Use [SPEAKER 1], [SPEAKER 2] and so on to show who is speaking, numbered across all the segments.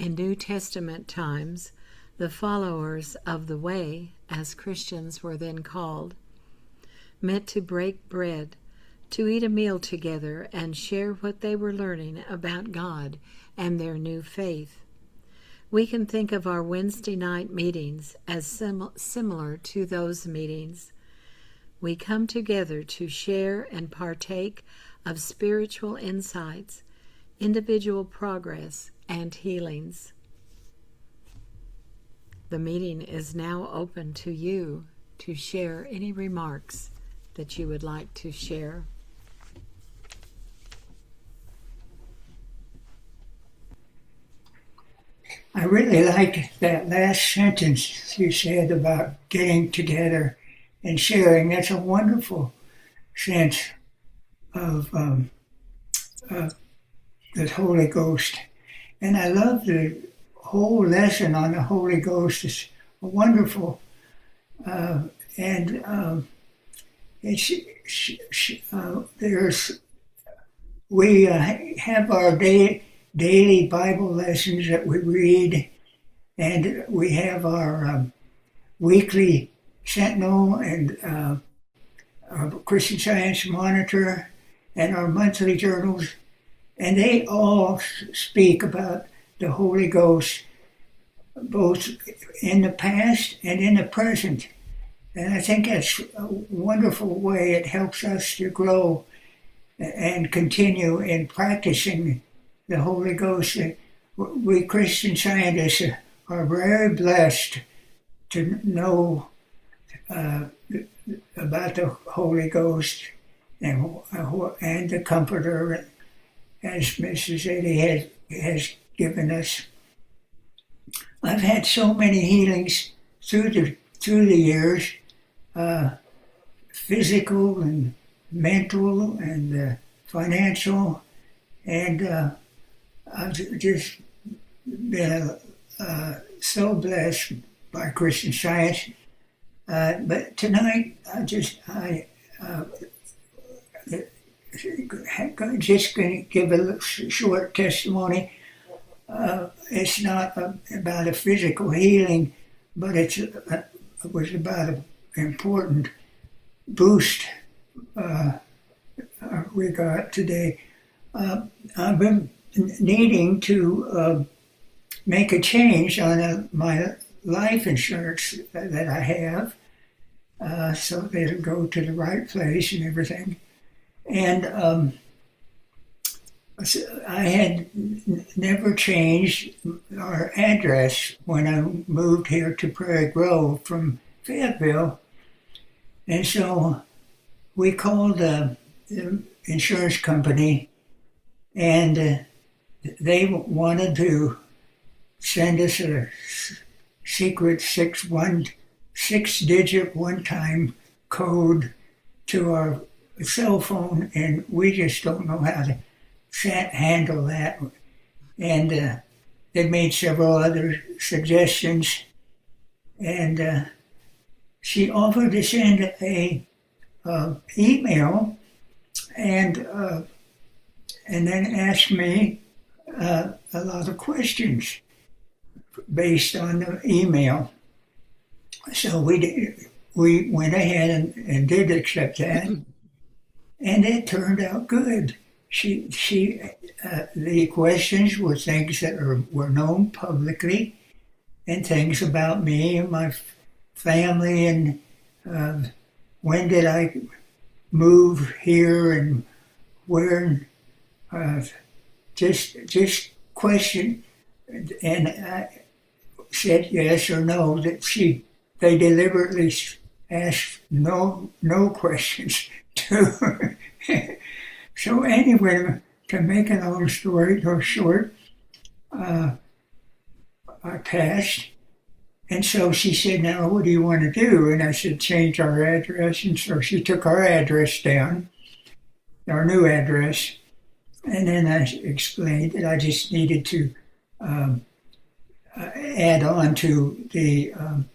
[SPEAKER 1] In New Testament times, the followers of the Way, as Christians were then called, met to break bread, to eat a meal together, and share what they were learning about God and their new faith. We can think of our Wednesday night meetings as similar to those meetings. We come together to share and partake of spiritual insights, individual progress, and healings. The meeting is now open to you to share any remarks that you would like to share.
[SPEAKER 2] I really liked that last sentence you said about getting together and sharing. That's a wonderful sense of the Holy Ghost. And I love the whole lesson on the Holy Ghost. It's wonderful. We have our daily Bible lessons that we read, and we have our weekly Sentinel and our Christian Science Monitor and our monthly journals, and they all speak about the Holy Ghost, both in the past and in the present. And I think that's a wonderful way. It helps us to grow and continue in practicing the Holy Ghost. We Christian Scientists are very blessed to know about the Holy Ghost and the Comforter, as Mrs. Eddie has given us. I've had so many healings through the years, physical and mental and financial, and I've just been so blessed by Christian Science. But tonight, I'm just going to give a short testimony. It's not about a physical healing, but it was about an important boost we got today. I've been needing to make a change on my life insurance that I have, so that it'll go to the right place and everything. And I had never changed our address when I moved here to Prairie Grove from Fayetteville. And so we called the insurance company, and they wanted to send us a secret six-digit one-time code to our cell phone, and we just don't know how to handle that. And they made several other suggestions, and she offered to send a email, and then asked me a lot of questions based on the email. So we went ahead and did accept that, and it turned out good. The questions were things that were known publicly, and things about me and my family, and when did I move here and where, just question. And I said yes or no. That they deliberately asked no questions to her. So anyway, to make a long story go short, I passed. And so she said, now what do you want to do? And I said, change our address. And so she took our address down, our new address. And then I explained that I just needed to add on to the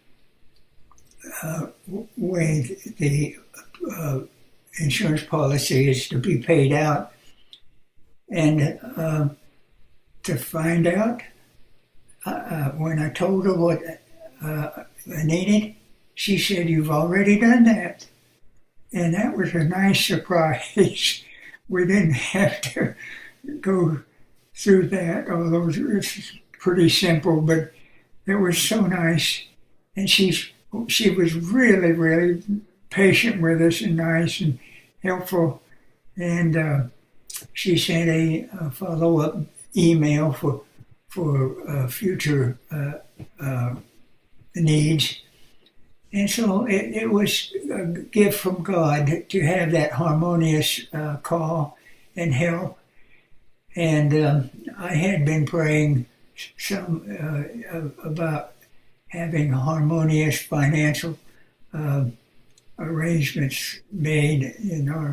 [SPEAKER 2] way the insurance policy is to be paid out. And to find out when I told her what I needed, she said, "You've already done that." And that was a nice surprise. We didn't have to go through that, although it's pretty simple, but it was so nice. And she was really, really patient with us and nice and helpful. And she sent a follow-up email for future needs. And so it was a gift from God to have that harmonious call and help. And I had been praying some about having harmonious financial arrangements made in our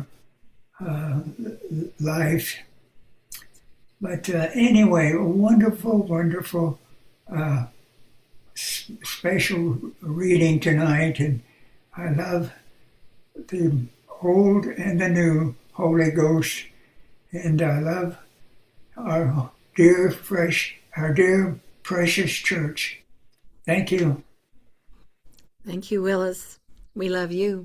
[SPEAKER 2] life. But anyway, a wonderful, wonderful special reading tonight, and I love the old and the new Holy Ghost, and I love our dear precious church. Thank you.
[SPEAKER 1] Thank you, Willis. We love you.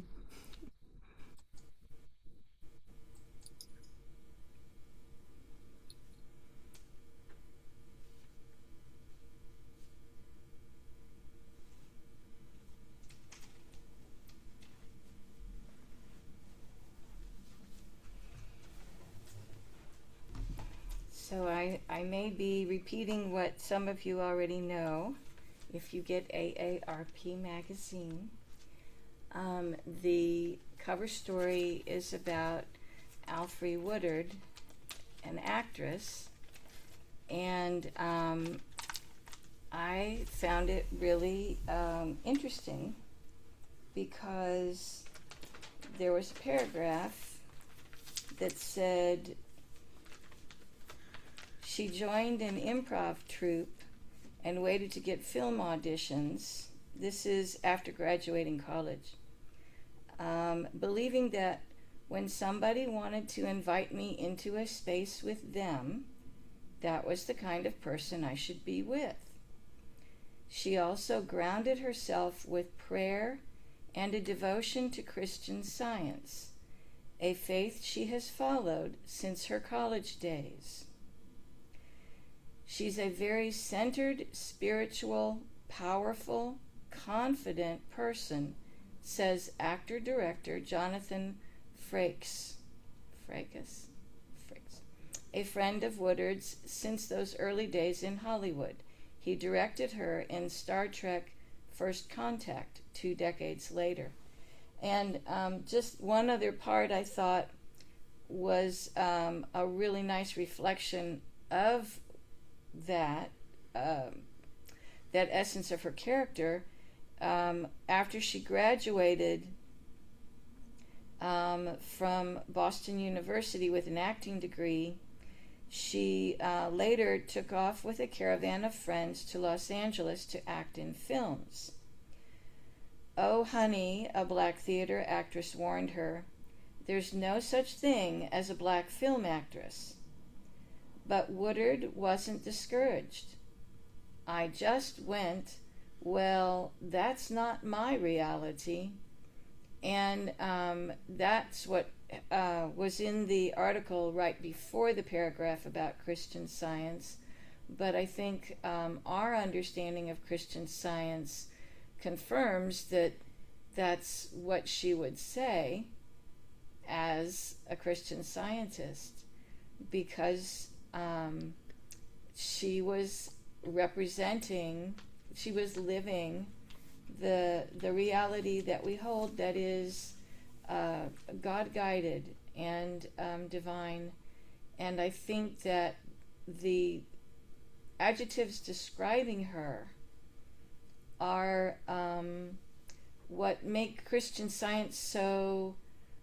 [SPEAKER 3] So I may be repeating what some of you already know. If you get AARP magazine, the cover story is about Alfre Woodard, an actress, and I found it really interesting because there was a paragraph that said she joined an improv troupe and waited to get film auditions. This is after graduating college. Believing that when somebody wanted to invite me into a space with them, that was the kind of person I should be with. She also grounded herself with prayer and a devotion to Christian Science, a faith she has followed since her college days. She's a very centered, spiritual, powerful, confident person, says actor-director Jonathan Frakes, a friend of Woodard's since those early days in Hollywood. He directed her in Star Trek First Contact 2 decades later. And just one other part I thought was a really nice reflection of that essence of her character. After she graduated from Boston University with an acting degree, she later took off with a caravan of friends to Los Angeles to act in films. "Oh, honey," a black theater actress warned her, "there's no such thing as a black film actress." But Woodard wasn't discouraged. "I just went, well, that's not my reality." And that's what was in the article right before the paragraph about Christian Science. But I think our understanding of Christian Science confirms that that's what she would say as a Christian Scientist, because she was living the reality that we hold, that is God-guided and divine. And I think that the adjectives describing her are what make Christian Science so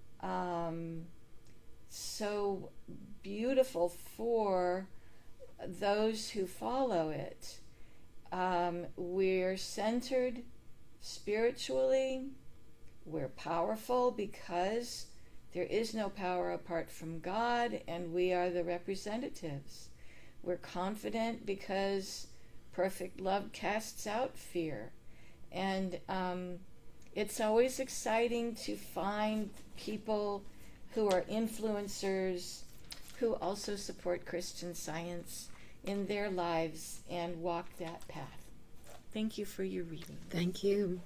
[SPEAKER 3] beautiful for those who follow it. We're centered spiritually. We're powerful because there is no power apart from God, and we are the representatives. We're confident because perfect love casts out fear. And it's always exciting to find people who are influencers who also support Christian Science in their lives and walk that path. Thank you for your reading.
[SPEAKER 1] Thank you.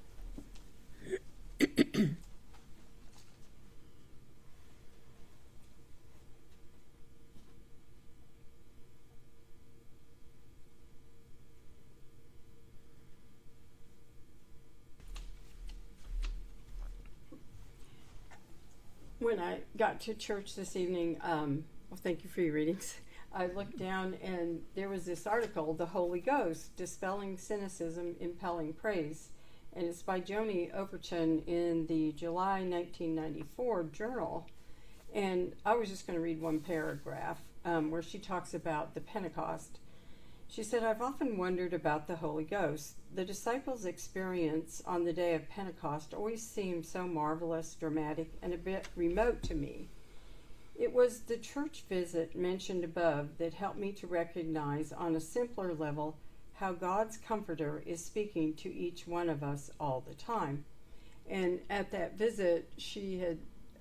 [SPEAKER 4] When I got to church this evening, well, thank you for your readings. I looked down and there was this article, The Holy Ghost, Dispelling Cynicism, Impelling Praise. And it's by Joni Overton in the July 1994 journal. And I was just going to read one paragraph where she talks about the Pentecost. She said, "I've often wondered about the Holy Ghost. The disciples' experience on the day of Pentecost always seemed so marvelous, dramatic, and a bit remote to me. It was the church visit mentioned above that helped me to recognize on a simpler level how God's Comforter is speaking to each one of us all the time." And at that visit, she had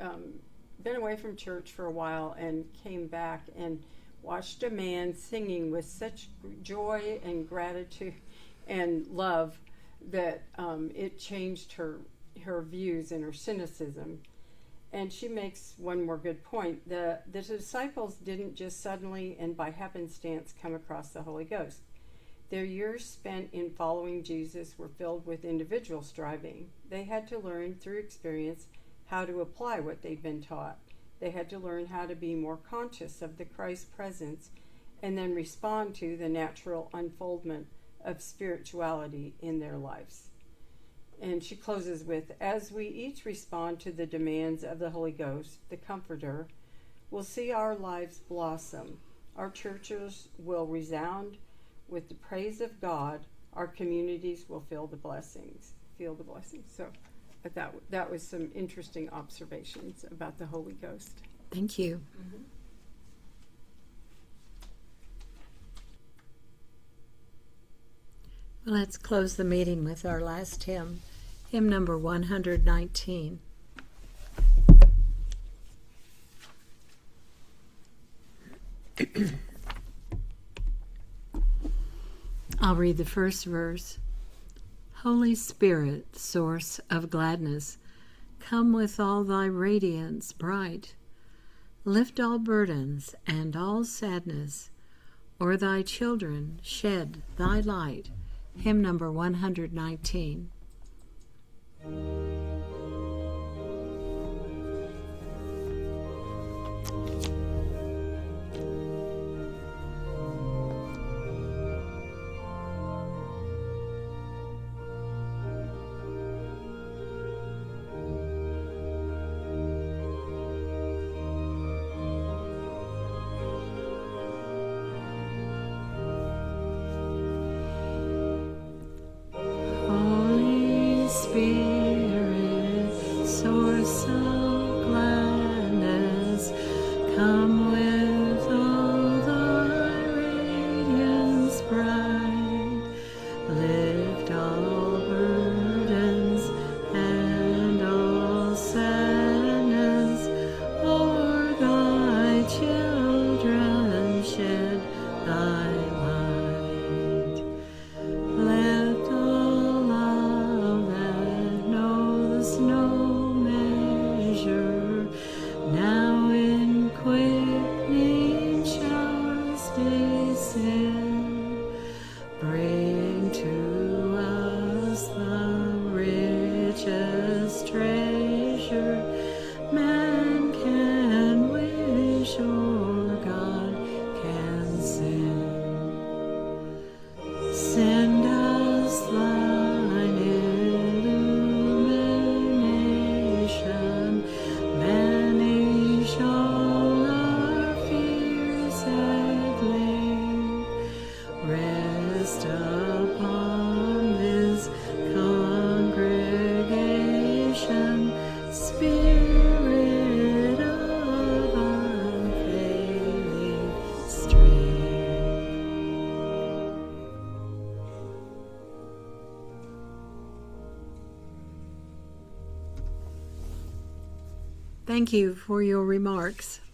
[SPEAKER 4] been away from church for a while and came back and watched a man singing with such joy and gratitude and love that it changed her views and her cynicism. And she makes one more good point. The disciples didn't just suddenly and by happenstance come across the Holy Ghost. Their years spent in following Jesus were filled with individual striving. They had to learn through experience how to apply what they'd been taught. They had to learn how to be more conscious of the Christ presence and then respond to the natural unfoldment of spirituality in their lives. And she closes with, "As we each respond to the demands of the Holy Ghost, the Comforter, we'll see our lives blossom. Our churches will resound with the praise of God. Our communities will feel the blessings. So I thought that was some interesting observations about the Holy Ghost.
[SPEAKER 1] Thank you.
[SPEAKER 4] Mm-hmm.
[SPEAKER 1] Well, let's close the meeting with our last hymn, hymn number 119. I'll read the first verse. Holy Spirit, source of gladness, come with all thy radiance bright. Lift all burdens and all sadness, o'er thy children shed thy light. Hymn number 119. Thank you for your remarks.